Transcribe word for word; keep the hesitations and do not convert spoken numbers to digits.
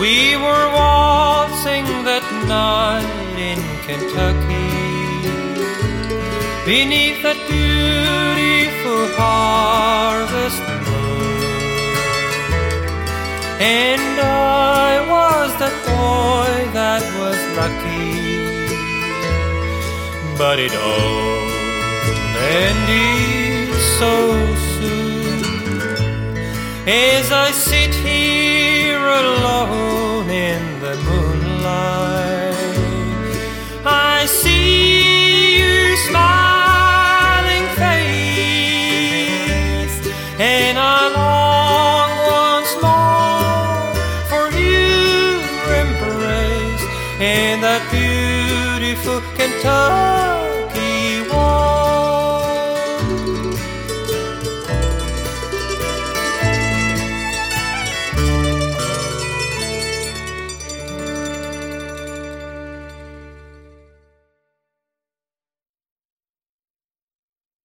We were waltzing that night in Kentucky, beneath that beautiful harvest moon. And I was that boy that was lucky, but it all ended so soon. As I sit here alone in the moonlight, I see your smiling face, and I long once more for your embrace in that beautiful Kentucky